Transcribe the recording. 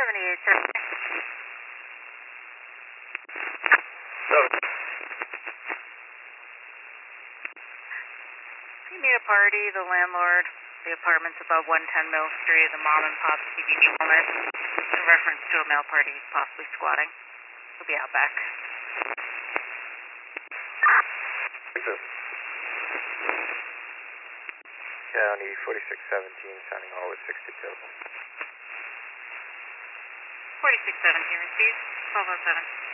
So, you need a party, the landlord, the apartment's above 110 Mill Street, the mom and pop CBD wellness, in reference to a male party possibly squatting. He'll be out back. County 4617, sounding all with 62. 4617 received, 1207.